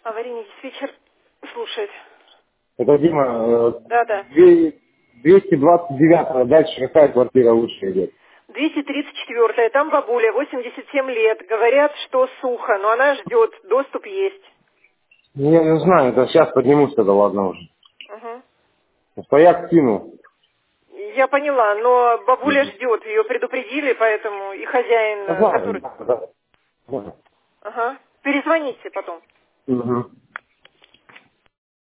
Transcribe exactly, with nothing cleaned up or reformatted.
Аварийный диспетчер слушает. Это Дима, э, Да, да. две- двести двадцать девятая, дальше какая квартира лучше идет? двести тридцать четвёртая, там бабуля, восемьдесят семь лет. Говорят, что сухо, но она ждет, доступ есть. Ну, я не знаю, это сейчас поднимусь тогда, ладно уже. Угу. Стояк скину. Я поняла, но бабуля Мгм. ждет, ее предупредили, поэтому и хозяин, Я э, знаю, который... да, да. Да. Ага. Перезвоните потом. Мгм.